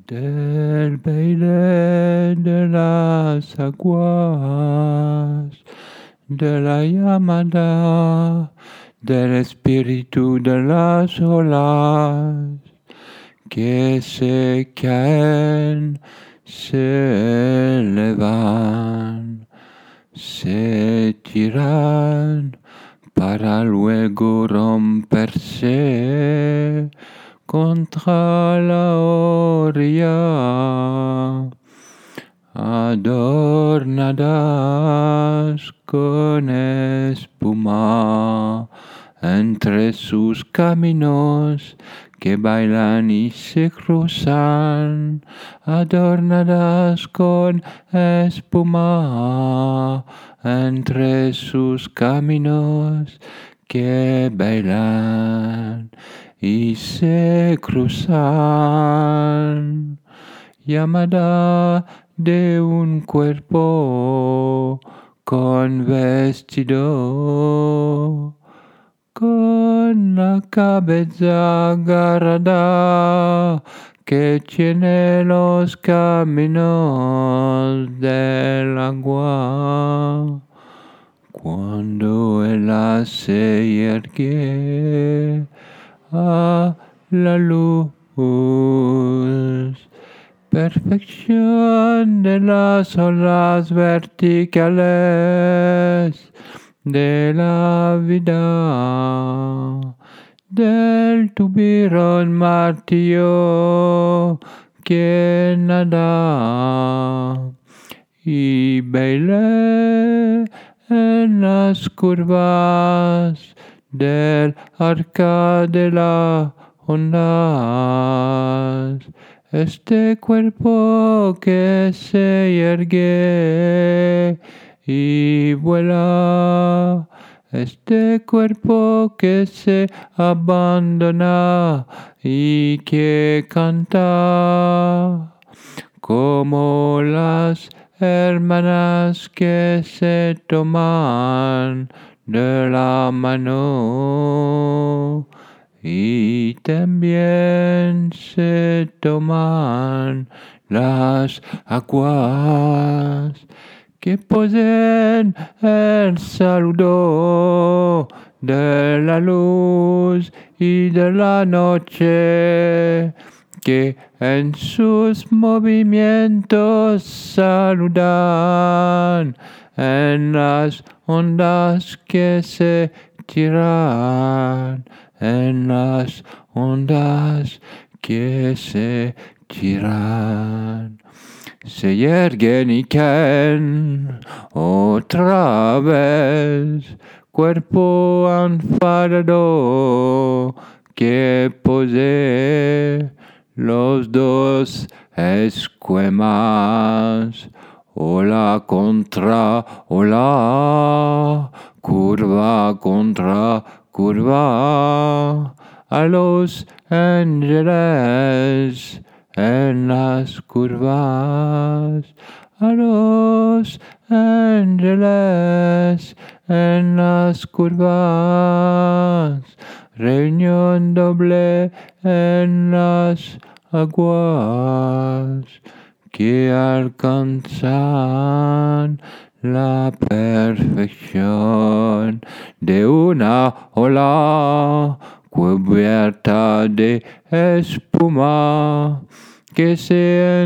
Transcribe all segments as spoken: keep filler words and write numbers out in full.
del baile de las aguas, de la llamada del espíritu de las olas que se caen, se elevan, se tiran para luego romperse contra la orilla, adornadas con espuma entre sus caminos que bailan y se cruzan, adornadas con espuma entre sus caminos que bailan y se cruzan, llamada de un cuerpo con vestido, con la cabeza agarrada que tiene los caminos del agua. Cuando el se yergue a la luz, perfección de las olas verticales de la vida, del tubirón martillo que nada y baila en las curvas del arca de las ondas. Este cuerpo que se yergue y vuela, este cuerpo que se abandona y que canta, como las hermanas que se toman de la mano y también se toman las aguas que poseen el saludo de la luz y de la noche, que en sus movimientos saludan en las ondas que se tiran, en las ondas que se tiran. Se yerguen y caen otra vez, cuerpo enfadado que posee los dos esquemas, ola contra ola, curva contra curva, a los ángeles en las curvas, a los ángeles en las curvas, reunión doble en las aguas que alcanzan la perfección de una ola cubierta de espuma que se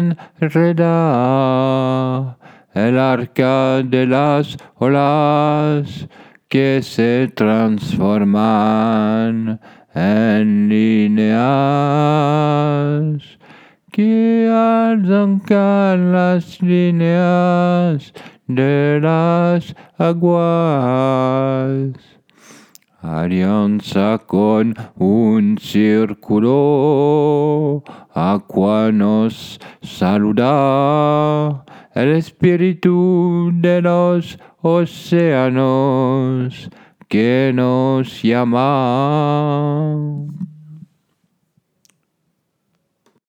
enreda, el arca de las olas que se transforman en líneas que arrancan las líneas de las aguas. Alianza con un círculo, agua nos saluda, el espíritu de los océanos que nos llama.